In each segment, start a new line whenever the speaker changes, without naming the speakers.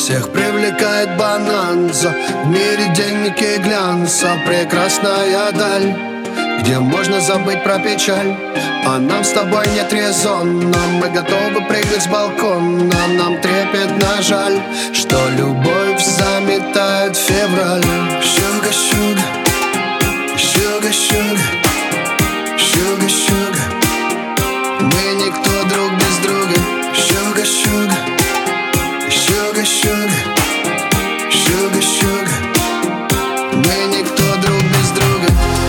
Всех привлекает бананза, в мире денег и глянца. Прекрасная даль, где можно забыть про печаль. А нам с тобой нет резона, мы готовы прыгать с балкона. Нам трепетно жаль, что любовь заметает февраль. Sugar, sugar, sugar, sugar, sugar, sugar. Мы никто друг без друга. Sugar, sugar, sugar, sugar, sugar, sugar. Мы никто друг без друга.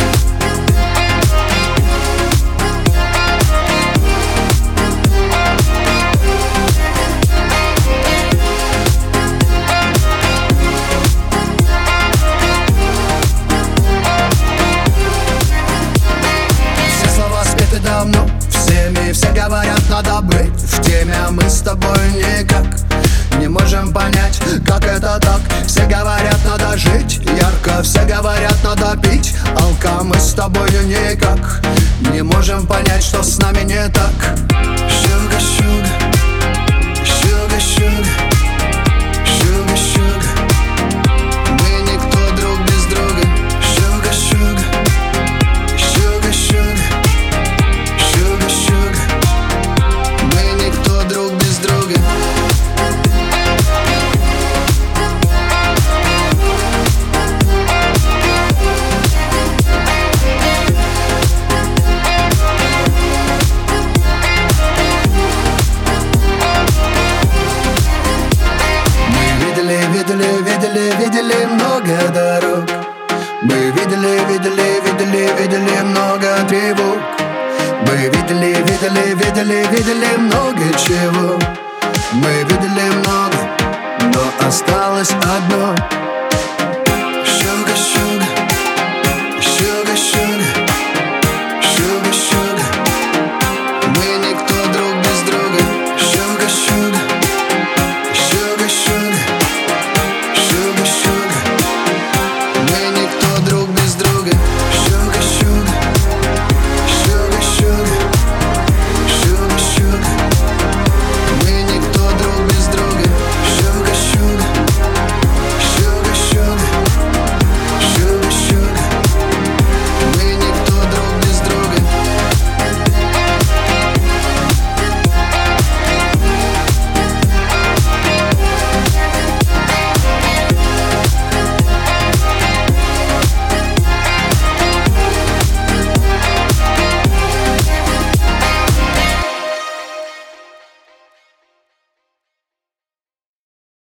Давно всеми, все говорят, надо быть в теме, а мы с тобой никак не можем понять, как это так. Все говорят, надо жить ярко, все говорят, надо пить алка. Мы с тобой никак не можем понять, что с нами не так. Sugar, sugar, sugar, sugar, sugar, sugar. Мы никто друг без друга. Sugar, sugar, sugar, sugar. Друг без друга. Мы видели много дорог. Мы видели много тревог. Мы видели много чего. Мы видели много, но осталось одно.